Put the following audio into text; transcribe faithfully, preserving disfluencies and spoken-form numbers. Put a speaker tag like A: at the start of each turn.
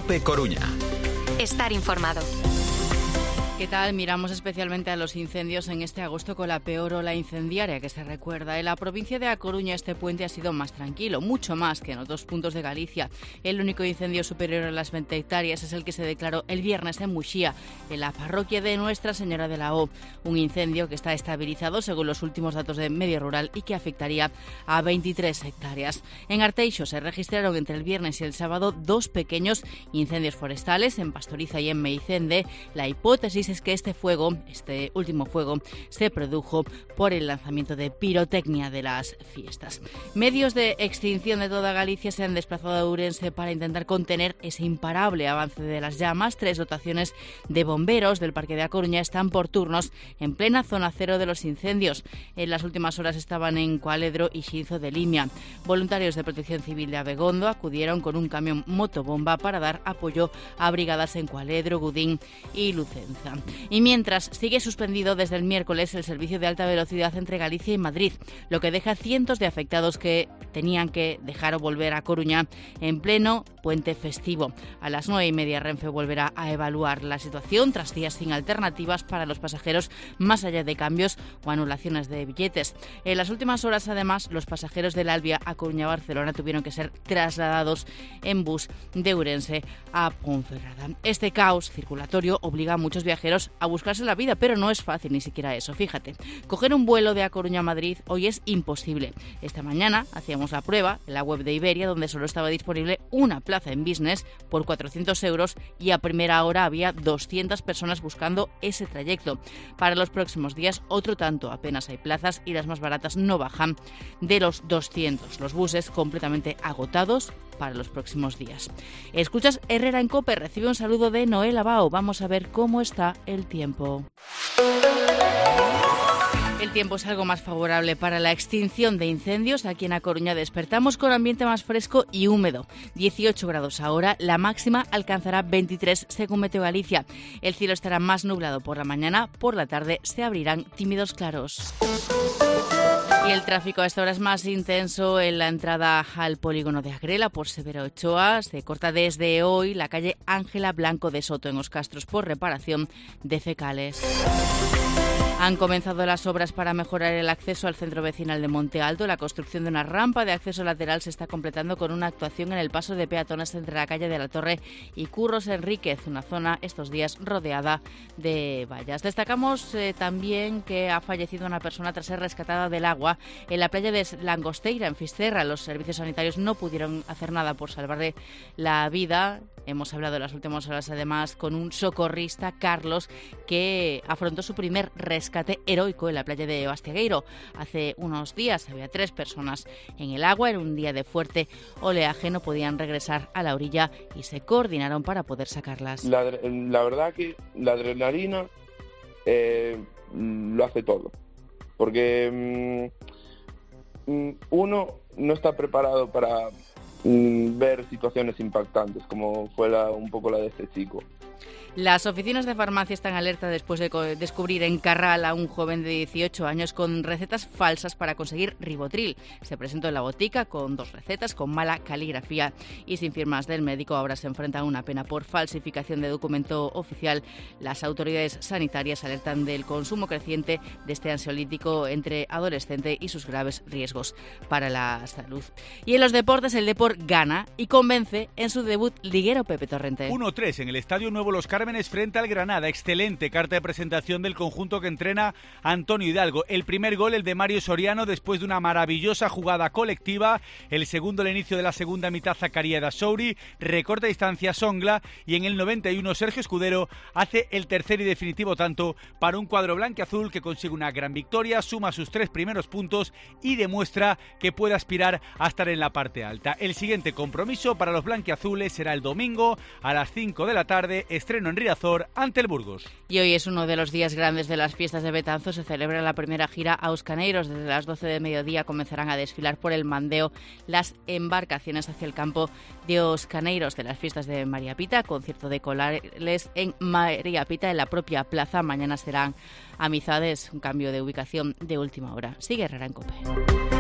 A: COPE Coruña.
B: Estar informado.
C: ¿Qué tal? Miramos especialmente a los incendios en este agosto con la peor ola incendiaria que se recuerda. En la provincia de A Coruña este puente ha sido más tranquilo, mucho más que en otros puntos de Galicia. El único incendio superior a las veinte hectáreas es el que se declaró el viernes en Muxía, en la parroquia de Nuestra Señora de la O. Un incendio que está estabilizado según los últimos datos de Medio Rural y que afectaría a veintitrés hectáreas. En Arteixo se registraron entre el viernes y el sábado dos pequeños incendios forestales en Pastoriza y en Meicende. La hipótesis es que este fuego, este último fuego, se produjo por el lanzamiento de pirotecnia de las fiestas. Medios de extinción de toda Galicia se han desplazado a Ourense para intentar contener ese imparable avance de las llamas. Tres dotaciones de bomberos del Parque de A Coruña están por turnos en plena zona cero de los incendios. En las últimas horas estaban en Cualedro y Xinzo de Limia. Voluntarios de Protección Civil de Abegondo acudieron con un camión motobomba para dar apoyo a brigadas en Cualedro, Gudín y Lucenza. Y mientras, sigue suspendido desde el miércoles el servicio de alta velocidad entre Galicia y Madrid, lo que deja cientos de afectados que tenían que dejar o volver a Coruña en pleno puente festivo. A las nueve y media Renfe volverá a evaluar la situación tras días sin alternativas para los pasajeros, más allá de cambios o anulaciones de billetes. En las últimas horas, además, los pasajeros del Albia a Coruña-Barcelona tuvieron que ser trasladados en bus de Ourense a Ponferrada. Este caos circulatorio obliga a muchos viajeros a buscarse la vida, pero no es fácil ni siquiera eso. Fíjate, coger un vuelo de A Coruña a Madrid hoy es imposible. Esta mañana hacíamos la prueba en la web de Iberia, donde solo estaba disponible una plaza en business por cuatrocientos euros y a primera hora había doscientas personas buscando ese trayecto. Para los próximos días, otro tanto, apenas hay plazas y las más baratas no bajan de los doscientos. Los buses completamente agotados para los próximos días. Escuchas Herrera en COPE, recibe un saludo de Noel Abao. Vamos a ver cómo está el tiempo. El tiempo es algo más favorable para la extinción de incendios. Aquí en A Coruña despertamos con ambiente más fresco y húmedo. dieciocho grados ahora, la máxima alcanzará veintitrés según Meteo Galicia. El cielo estará más nublado por la mañana, por la tarde se abrirán tímidos claros. Y el tráfico a esta hora es más intenso en la entrada al polígono de Agrela por Severo Ochoa. Se corta desde hoy la calle Ángela Blanco de Soto en Os Castros por reparación de fecales. Han comenzado las obras para mejorar el acceso al centro vecinal de Monte Alto. La construcción de una rampa de acceso lateral se está completando con una actuación en el paso de peatones entre la calle de la Torre y Curros Enríquez, una zona estos días rodeada de vallas. Destacamos eh, también que ha fallecido una persona tras ser rescatada del agua en la playa de Langosteira, en Fisterra. Los servicios sanitarios no pudieron hacer nada por salvarle la vida. Hemos hablado en las últimas horas, además, con un socorrista, Carlos, que afrontó su primer rescate heroico en la playa de Bastiagueiro. Hace unos días había tres personas en el agua. En un día de fuerte oleaje no podían regresar a la orilla y se coordinaron para poder sacarlas.
D: La, la verdad que la adrenalina eh, lo hace todo. Porque mmm, uno no está preparado para ver situaciones impactantes como fue la, un poco la de este chico.
C: Las oficinas de farmacia están alerta después de descubrir en Carral a un joven de dieciocho años con recetas falsas para conseguir Ribotril. Se presentó en la botica con dos recetas con mala caligrafía y sin firmas del médico. Ahora se enfrenta a una pena por falsificación de documento oficial. Las autoridades sanitarias alertan del consumo creciente de este ansiolítico entre adolescente y sus graves riesgos para la salud. Y en los deportes, el Depor gana y convence en su debut liguero. Pepe Torrente.
E: uno tres en el Estadio Nuevo Los Cármenes frente al Granada. Excelente carta de presentación del conjunto que entrena Antonio Hidalgo. El primer gol, el de Mario Soriano, después de una maravillosa jugada colectiva. El segundo, el inicio de la segunda mitad, Zacarías Dasouri. Recorta distancia Songla. Y en el noventa y uno, Sergio Escudero hace el tercer y definitivo tanto para un cuadro blanquiazul que consigue una gran victoria, suma sus tres primeros puntos y demuestra que puede aspirar a estar en la parte alta. El siguiente compromiso para los blanquiazules será el domingo a las cinco de la tarde. Estreno en Riazor ante el Burgos.
C: Y hoy es uno de los días grandes de las fiestas de Betanzos. Se celebra la primera gira a Os Caneiros. Desde las doce de mediodía comenzarán a desfilar por el Mandeo las embarcaciones hacia el campo de Os Caneiros de las fiestas de María Pita. Concierto de Colares en María Pita, en la propia plaza. Mañana serán amizades, un cambio de ubicación de última hora. Sigue Herrera en COPE.